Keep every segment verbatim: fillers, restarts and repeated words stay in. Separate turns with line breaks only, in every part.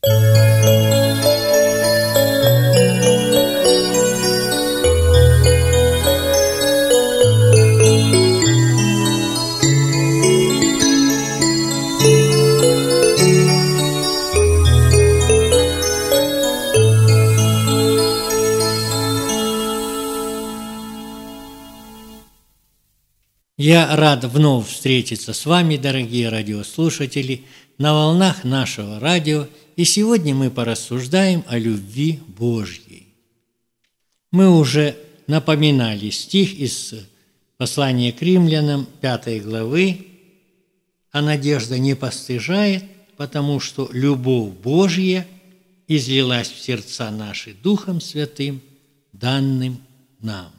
Я рад вновь встретиться с вами, дорогие радиослушатели, на волнах нашего радио, и сегодня мы порассуждаем о любви Божьей. Мы уже напоминали стих из послания к римлянам пятой главы: «А надежда не постыжает, потому что любовь Божья излилась в сердца наши Духом Святым, данным нам».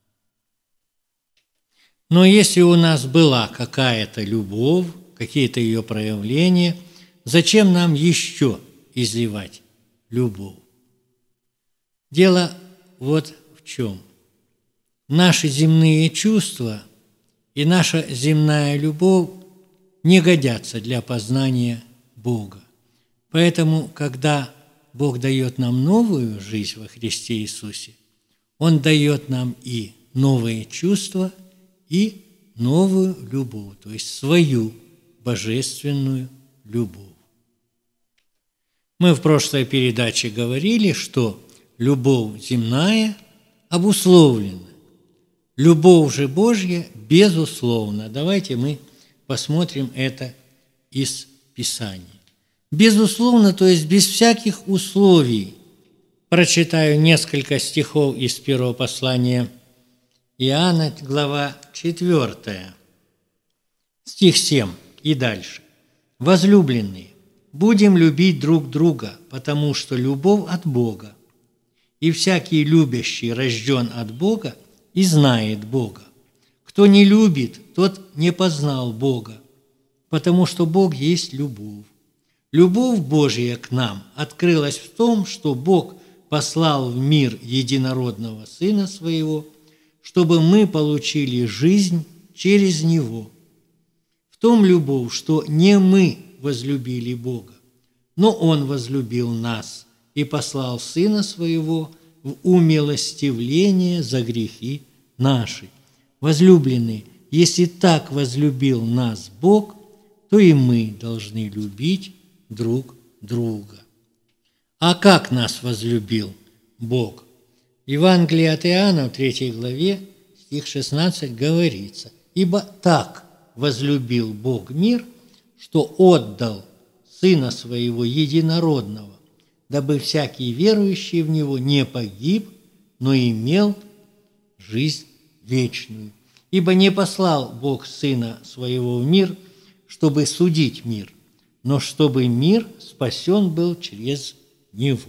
Но если у нас была какая-то любовь, какие-то ее проявления, зачем нам еще изливать любовь? Дело вот в чем. Наши земные чувства и наша земная любовь не годятся для познания Бога. Поэтому, когда Бог дает нам новую жизнь во Христе Иисусе, Он дает нам и новые чувства, и новую любовь, то есть свою божественную любовь. Мы в прошлой передаче говорили, что любовь земная обусловлена, любовь же Божья безусловна. Давайте мы посмотрим это из Писания. Безусловно, то есть без всяких условий. Прочитаю несколько стихов из первого послания Иоанна, глава четвёртая, стих семь и дальше. «Возлюбленные, будем любить друг друга, потому что любовь от Бога, и всякий любящий рожден от Бога и знает Бога. Кто не любит, тот не познал Бога, потому что Бог есть любовь. Любовь Божия к нам открылась в том, что Бог послал в мир единородного Сына Своего, чтобы мы получили жизнь через Него. В том любовь, что не мы возлюбили Бога, но Он возлюбил нас и послал Сына Своего в умилостивление за грехи наши. Возлюбленные, если так возлюбил нас Бог, то и мы должны любить друг друга». А как нас возлюбил Бог? В Евангелии от Иоанна, в третьей главе, стих шестнадцать, говорится: «Ибо так возлюбил Бог мир, что отдал Сына Своего Единородного, дабы всякий верующий в Него не погиб, но имел жизнь вечную. Ибо не послал Бог Сына Своего в мир, чтобы судить мир, но чтобы мир спасен был через Него».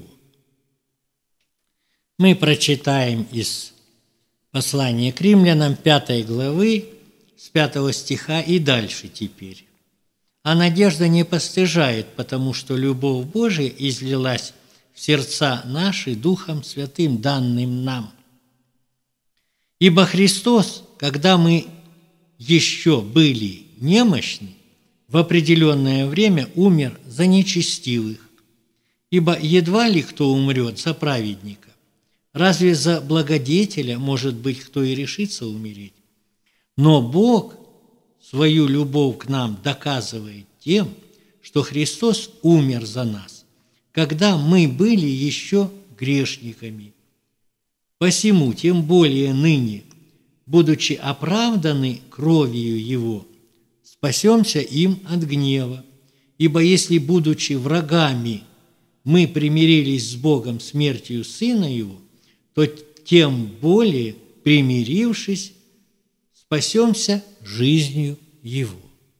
Мы прочитаем из послания к римлянам пятой главы, с пятого стиха и дальше теперь. «А надежда не постыжает, потому что любовь Божия излилась в сердца наши Духом Святым, данным нам. Ибо Христос, когда мы еще были немощны, в определенное время умер за нечестивых. Ибо едва ли кто умрет за праведника. Разве за благодетеля, может быть, кто и решится умереть? Но Бог свою любовь к нам доказывает тем, что Христос умер за нас, когда мы были еще грешниками. Посему, тем более ныне, будучи оправданы кровью Его, спасемся им от гнева. Ибо если, будучи врагами, мы примирились с Богом смертью Сына Его, то тем более, примирившись, спасемся жизнью Его».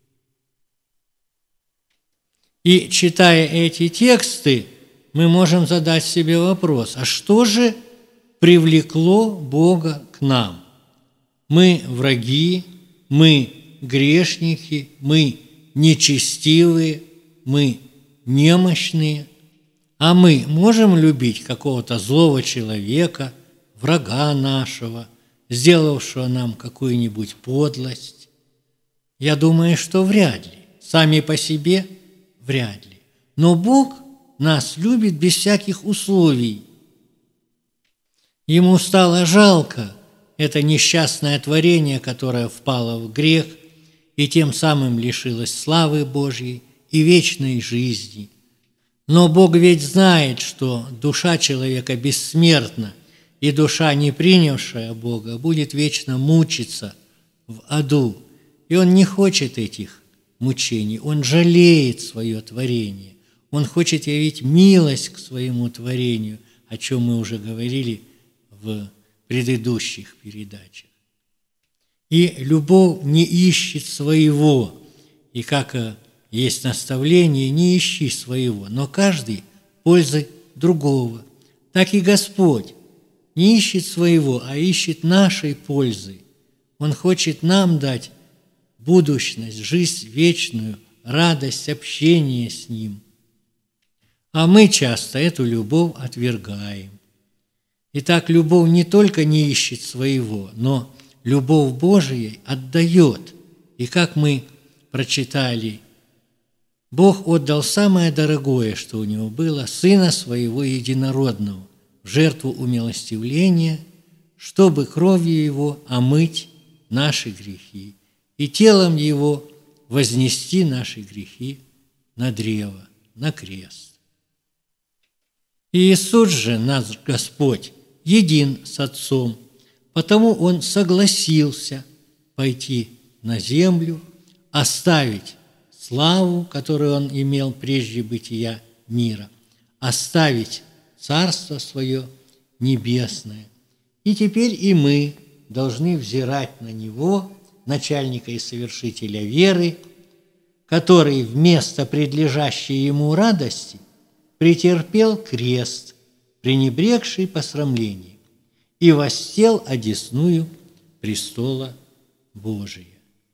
И, читая эти тексты, мы можем задать себе вопрос: а что же привлекло Бога к нам? Мы враги, мы грешники, мы нечестивые, мы немощные. А мы можем любить какого-то злого человека, врага нашего, сделавшего нам какую-нибудь подлость? Я думаю, что вряд ли. Сами по себе вряд ли. Но Бог нас любит без всяких условий. Ему стало жалко это несчастное творение, которое впало в грех и тем самым лишилось славы Божьей и вечной жизни. Но Бог ведь знает, что душа человека бессмертна, и душа, не принявшая Бога, будет вечно мучиться в аду. И Он не хочет этих мучений, Он жалеет свое творение. Он хочет явить милость к своему творению, о чем мы уже говорили в предыдущих передачах. И любовь не ищет своего, и как есть наставление, не ищи своего, но каждый пользы другого. Так и Господь не ищет своего, а ищет нашей пользы. Он хочет нам дать будущность, жизнь вечную, радость общения с Ним. А мы часто эту любовь отвергаем. Итак, любовь не только не ищет своего, но любовь Божия отдает. И как мы прочитали, Бог отдал самое дорогое, что у Него было, Сына Своего Единородного, в жертву умилостивления, чтобы кровью Его омыть наши грехи и телом Его вознести наши грехи на древо, на крест. И Иисус же, наш Господь, един с Отцом, потому Он согласился пойти на землю, оставить славу, которую Он имел прежде бытия мира, оставить Царство Свое небесное. И теперь и мы должны взирать на Него, начальника и совершителя веры, который вместо предлежащей Ему радости претерпел крест, пренебрегший посрамление, и воссел одесную престола Божия.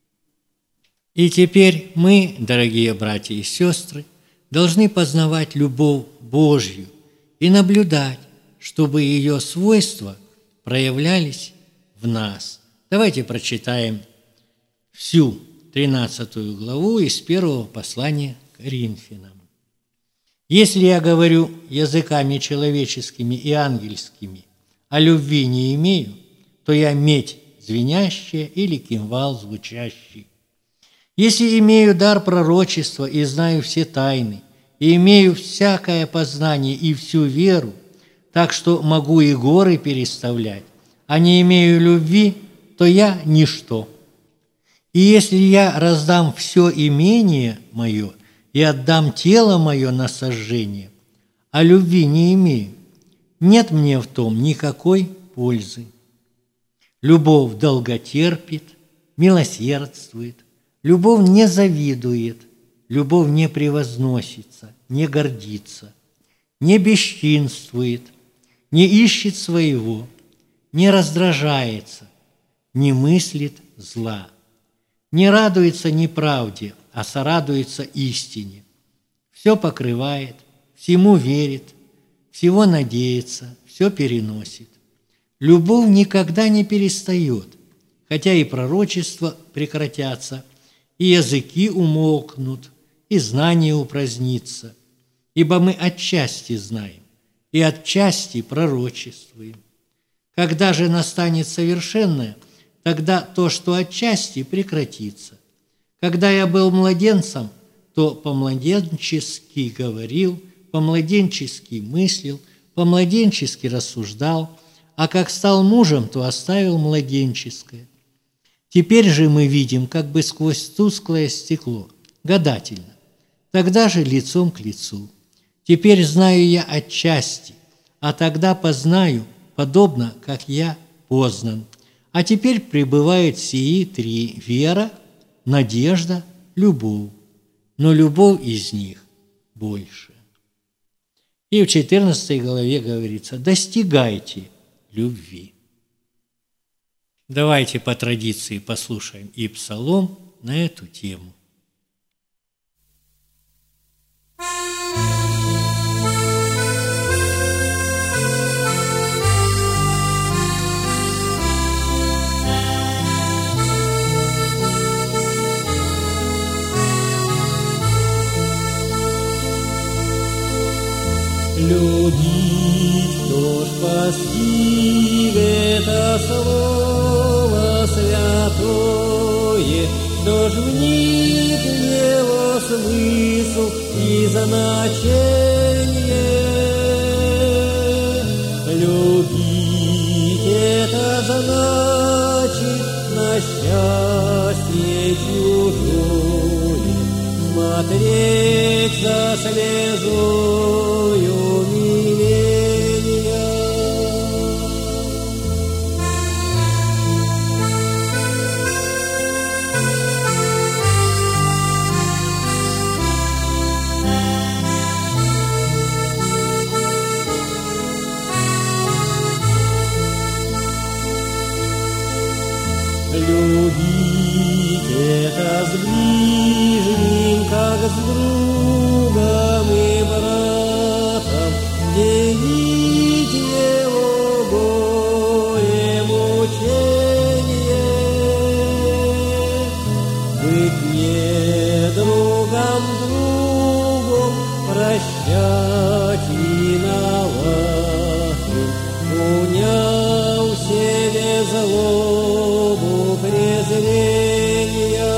И теперь мы, дорогие братья и сестры, должны познавать любовь Божью и наблюдать, чтобы ее свойства проявлялись в нас. Давайте прочитаем всю тринадцатую главу из первого послания к Коринфянам. «Если я говорю языками человеческими и ангельскими, а любви не имею, то я медь звенящая или кимвал звучащий. Если имею дар пророчества и знаю все тайны, и имею всякое познание и всю веру, так что могу и горы переставлять, а не имею любви, то я ничто. И если я раздам все имение мое и отдам тело мое на сожжение, а любви не имею, нет мне в том никакой пользы. Любовь долготерпит, милосердствует, любовь не завидует, любовь не превозносится, не гордится, не бесчинствует, не ищет своего, не раздражается, не мыслит зла, не радуется неправде, а сорадуется истине. Все покрывает, всему верит, всего надеется, все переносит. Любовь никогда не перестает, хотя и пророчества прекратятся, и языки умолкнут, и знание упразднится, ибо мы отчасти знаем, и отчасти пророчествуем. Когда же настанет совершенное, тогда то, что отчасти, прекратится. Когда я был младенцем, то по-младенчески говорил, по-младенчески мыслил, по-младенчески рассуждал, а как стал мужем, то оставил младенческое. Теперь же мы видим как бы сквозь тусклое стекло, гадательно, тогда же лицом к лицу. Теперь знаю я отчасти, а тогда познаю, подобно, как я познан. А теперь пребывают сии три – вера, надежда, любовь, но любовь из них больше. И в четырнадцатой главе говорится: достигайте любви. Давайте по традиции послушаем и псалом на эту тему.
Любить, кто ж постиг это слово святое, кто ж вник в его смысл и значение. Любить это значит на счастье чужое смотреть за слезою миления. Любить это с ближним, как с другом и братом, делить его горе мучение, быть не другом другом, прощать виноватым, уняв в себе злобу презрения.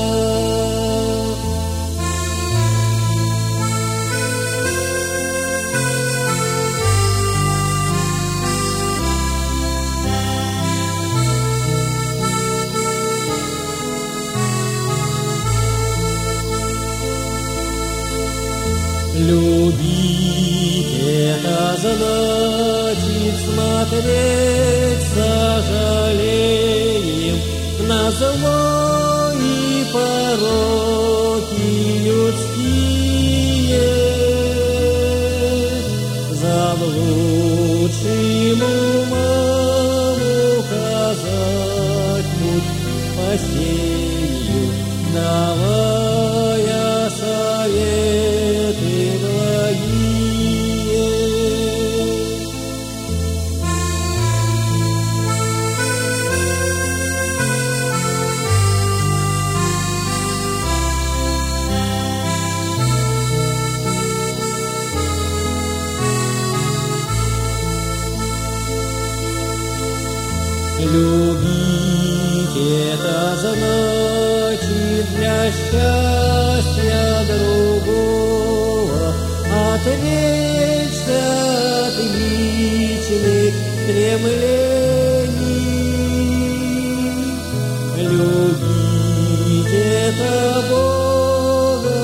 Любить это значит смотреть с сожалением на зло и пороки людские, заблудшим умам указать путь спасению, давая советы благие. Любить это значит для счастья другого отречься от личных стремлений. Любить это Бога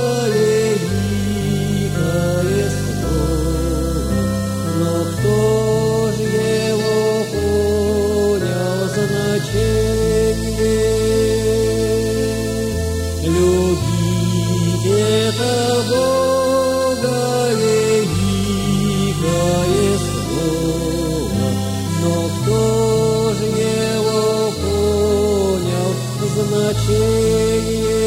великое слово, но кто ж его значение? Любить это Бога великое слово, но кто ж его понял значение?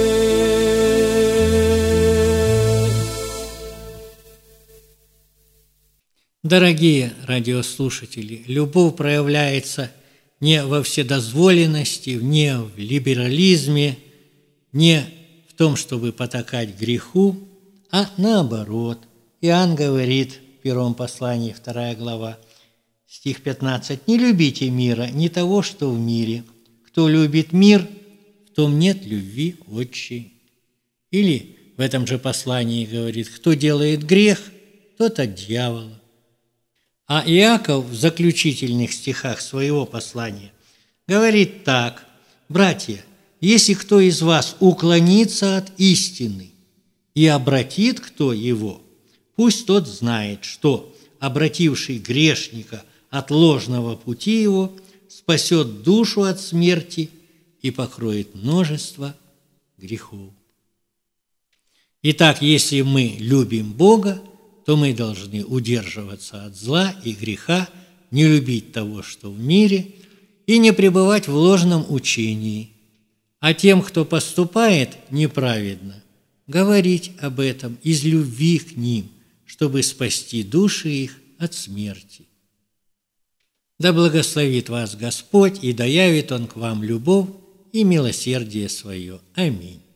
Дорогие радиослушатели, любовь проявляется не во вседозволенности, не в либерализме, не в том, чтобы потакать греху, а наоборот. Иоанн говорит в первом послании, вторая глава, стих пятнадцать: «Не любите мира, не того, что в мире. Кто любит мир, в том нет любви Отчей». Или в этом же послании говорит: «Кто делает грех, тот от дьявола». А Иаков в заключительных стихах своего послания говорит так: «Братья, если кто из вас уклонится от истины и обратит кто его, пусть тот знает, что обративший грешника от ложного пути его спасет душу от смерти и покроет множество грехов». Итак, если мы любим Бога, то мы должны удерживаться от зла и греха, не любить того, что в мире, и не пребывать в ложном учении. А тем, кто поступает неправедно, говорить об этом из любви к ним, чтобы спасти души их от смерти. Да благословит вас Господь, и да явит Он к вам любовь и милосердие свое. Аминь.